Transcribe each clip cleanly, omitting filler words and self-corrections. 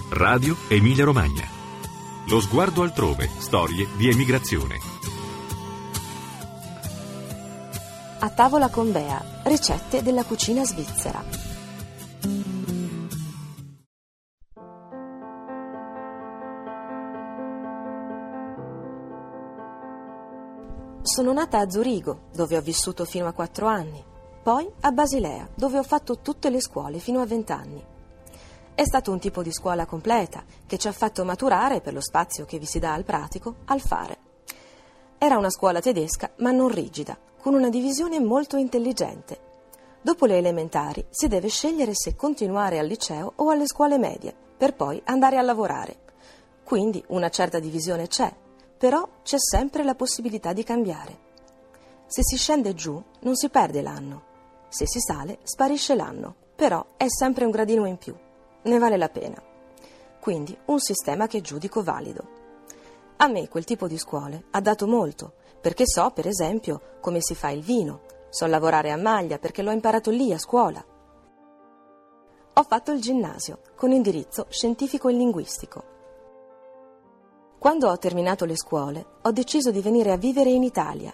Radio Emilia Romagna. Lo sguardo altrove, storie di emigrazione. A tavola con Bea, ricette della cucina svizzera. Sono nata a Zurigo, dove ho vissuto fino a 4 anni, poi a Basilea, dove ho fatto tutte le scuole fino a 20 anni. È stato un tipo di scuola completa che ci ha fatto maturare, per lo spazio che vi si dà al pratico, al fare. Era una scuola tedesca, ma non rigida, con una divisione molto intelligente. Dopo le elementari si deve scegliere se continuare al liceo o alle scuole medie, per poi andare a lavorare. Quindi una certa divisione c'è, però c'è sempre la possibilità di cambiare. Se si scende giù non si perde l'anno, se si sale sparisce l'anno, però è sempre un gradino in più. Ne vale la pena. Quindi un sistema che giudico valido. A me quel tipo di scuole ha dato molto, perché so, per esempio, come si fa il vino, so lavorare a maglia perché l'ho imparato lì a scuola. Ho fatto il ginnasio con indirizzo scientifico e linguistico. Quando ho terminato le scuole, ho deciso di venire a vivere in Italia.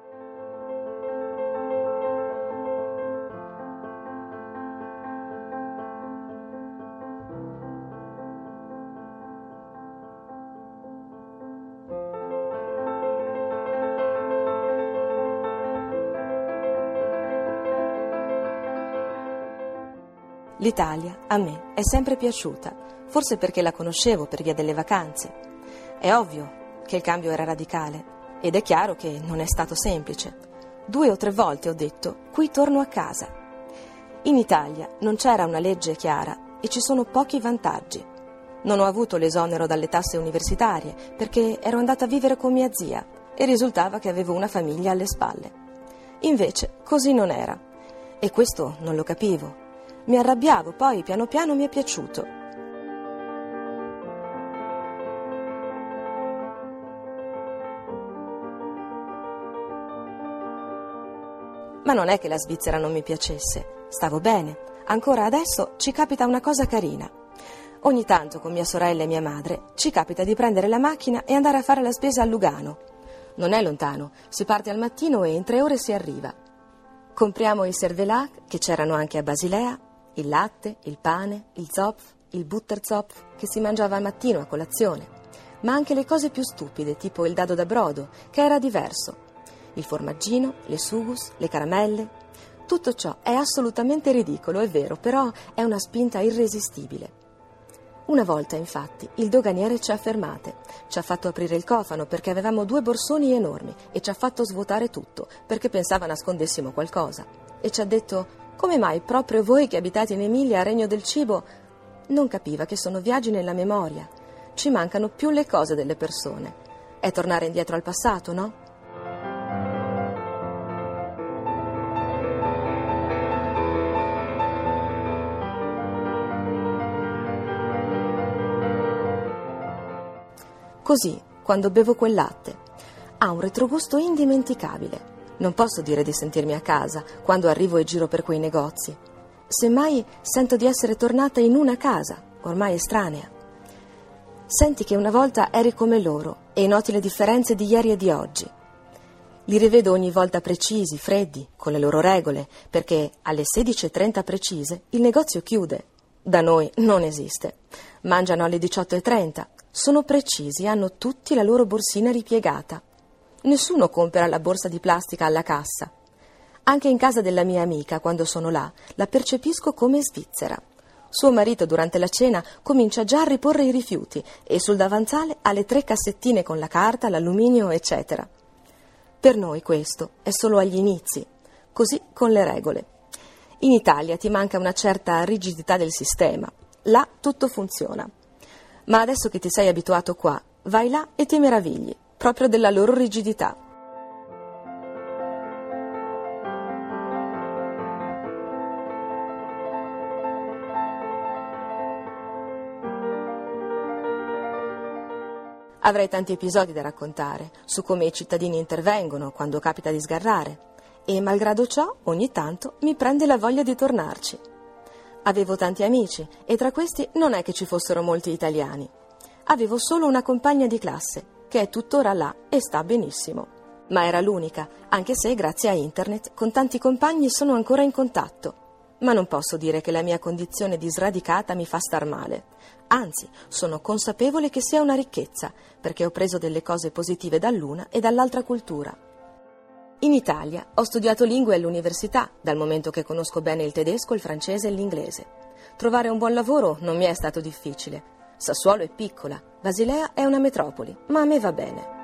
L'Italia, a me, è sempre piaciuta, forse perché la conoscevo per via delle vacanze. È ovvio che il cambio era radicale ed è chiaro che non è stato semplice. 2 o 3 volte ho detto, qui torno a casa. In Italia non c'era una legge chiara e ci sono pochi vantaggi. Non ho avuto l'esonero dalle tasse universitarie perché ero andata a vivere con mia zia e risultava che avevo una famiglia alle spalle. Invece così non era e questo non lo capivo. Mi arrabbiavo, poi piano piano mi è piaciuto. Ma non è che la Svizzera non mi piacesse, stavo bene. Ancora adesso ci capita una cosa carina. Ogni tanto con mia sorella e mia madre ci capita di prendere la macchina e andare a fare la spesa a Lugano. Non è lontano, si parte al mattino e in 3 ore si arriva. Compriamo i cervelat, che c'erano anche a Basilea, il latte, il pane, il zopf, il butterzopf che si mangiava al mattino a colazione, ma anche le cose più stupide, tipo il dado da brodo, che era diverso, il formaggino, le sugus, le caramelle. Tutto ciò è assolutamente ridicolo, è vero, però è una spinta irresistibile. Una volta, infatti, il doganiere ci ha fermate, ci ha fatto aprire il cofano perché avevamo 2 borsoni enormi e ci ha fatto svuotare tutto perché pensava nascondessimo qualcosa e ci ha detto: come mai proprio voi che abitate in Emilia, regno del cibo? Non capiva che sono viaggi nella memoria. Ci mancano più le cose delle persone. È tornare indietro al passato, no? Così, quando bevo quel latte, ha un retrogusto indimenticabile. Non posso dire di sentirmi a casa quando arrivo e giro per quei negozi. Semmai sento di essere tornata in una casa, ormai estranea. Senti che una volta eri come loro e noti le differenze di ieri e di oggi. Li rivedo ogni volta precisi, freddi, con le loro regole, perché alle 16:30 precise il negozio chiude. Da noi non esiste. Mangiano alle 18:30. Sono precisi, hanno tutti la loro borsina ripiegata. Nessuno compra la borsa di plastica alla cassa. Anche in casa della mia amica, quando sono là, la percepisco come svizzera. Suo marito durante la cena comincia già a riporre i rifiuti e sul davanzale ha le 3 cassettine con la carta, l'alluminio, eccetera. Per noi questo è solo agli inizi, così con le regole. In Italia ti manca una certa rigidità del sistema. Là tutto funziona. Ma adesso che ti sei abituato qua, vai là e ti meravigli proprio della loro rigidità. Avrei tanti episodi da raccontare su come i cittadini intervengono quando capita di sgarrare e, malgrado ciò, ogni tanto mi prende la voglia di tornarci. Avevo tanti amici e tra questi non è che ci fossero molti italiani. Avevo solo una compagna di classe, che è tuttora là e sta benissimo. Ma era l'unica, anche se grazie a internet con tanti compagni sono ancora in contatto. Ma non posso dire che la mia condizione di sradicata mi fa star male. Anzi, sono consapevole che sia una ricchezza, perché ho preso delle cose positive dall'una e dall'altra cultura. In Italia ho studiato lingue all'università, dal momento che conosco bene il tedesco, il francese e l'inglese. Trovare un buon lavoro non mi è stato difficile. Sassuolo è piccola, Basilea è una metropoli, ma a me va bene.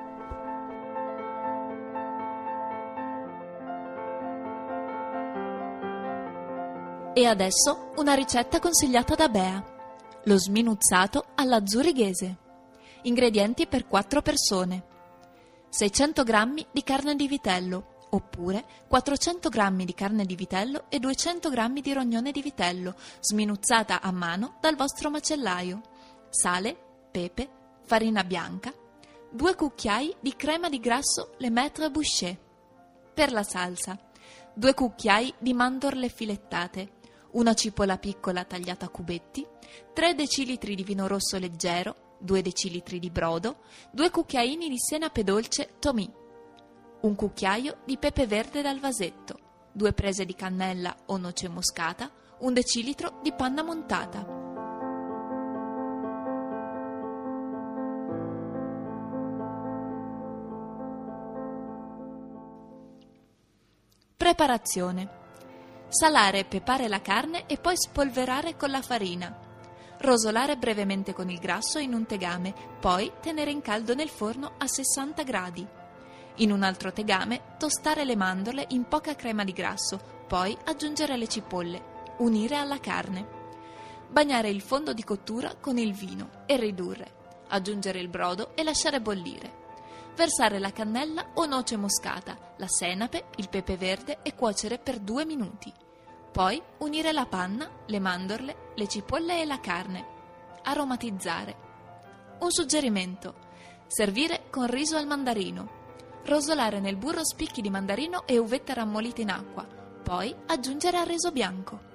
E adesso una ricetta consigliata da Bea: lo sminuzzato alla zurighese. Ingredienti per 4 persone: 600 g di carne di vitello, oppure 400 g di carne di vitello e 200 g di rognone di vitello, sminuzzata a mano dal vostro macellaio, sale, pepe, farina bianca, 2 cucchiai di crema di grasso Le Maître Boucher. Per la salsa: 2 cucchiai di mandorle filettate, una cipolla piccola tagliata a cubetti, 3 decilitri di vino rosso leggero, 2 decilitri di brodo, 2 cucchiaini di senape dolce Tomì, un cucchiaio di pepe verde dal vasetto, 2 prese di cannella o noce moscata, 1 decilitro di panna montata. Preparazione: salare e pepare la carne e poi spolverare con la farina. Rosolare brevemente con il grasso in un tegame, poi tenere in caldo nel forno a 60 gradi. In un altro tegame tostare le mandorle in poca crema di grasso, poi aggiungere le cipolle, unire alla carne. Bagnare il fondo di cottura con il vino e ridurre. Aggiungere il brodo e lasciare bollire. Versare la cannella o noce moscata, la senape, il pepe verde e cuocere per 2 minuti. Poi unire la panna, le mandorle, le cipolle e la carne. Aromatizzare. Un suggerimento: servire con riso al mandarino. Rosolare nel burro spicchi di mandarino e uvette rammolite in acqua, poi aggiungere al riso bianco.